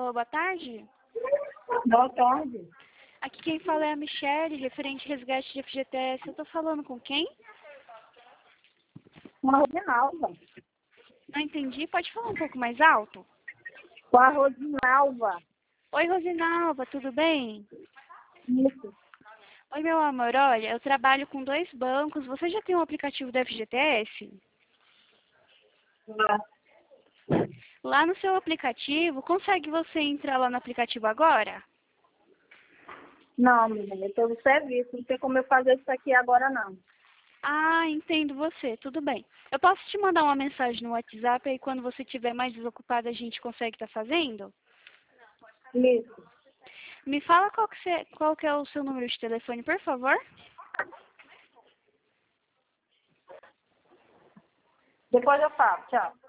Alô, boa tarde. Boa tarde. Aqui quem fala é a Michelle, referente resgate de FGTS. Eu tô falando com quem? Com a Rosinalva. Não entendi. Pode falar um pouco mais alto? Com a Rosinalva. Oi, Rosinalva, tudo bem? Isso. Oi, meu amor. Olha, eu trabalho com 2 bancos. Você já tem um aplicativo da FGTS? Ah, Lá no seu aplicativo, consegue você entrar lá no aplicativo agora? não, menina, eu estou no serviço. Não tem como eu fazer isso aqui agora, não. Ah, entendo você. Tudo bem. Eu posso te mandar uma mensagem no WhatsApp e quando você estiver mais desocupada a gente consegue estar fazendo? Isso. Me fala qual que é o seu número de telefone, por favor. Depois eu falo. Tchau.